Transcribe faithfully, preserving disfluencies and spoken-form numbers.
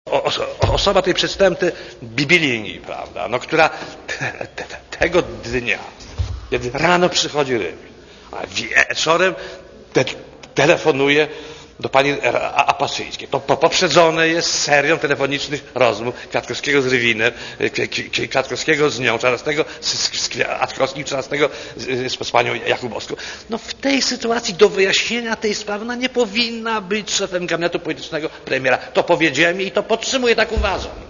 O, osoba tej przedstawiam te biblijni, prawda, no, która te, te, tego dnia, kiedy rano przychodzi Rybin, a wieczorem te, telefonuje do pani Apaszyńskiej. To poprzedzone jest serią telefonicznych rozmów Kwiatkowskiego z Rywinem, Kwiatkowskiego z nią, Czarneckiego z Kwiatkowskim, Czarneckiego z, z panią Jakubowską. No w tej sytuacji do wyjaśnienia tej sprawy ona nie powinna być szefem gabinetu politycznego premiera. To powiedziałem i to podtrzymuję, tak uważam.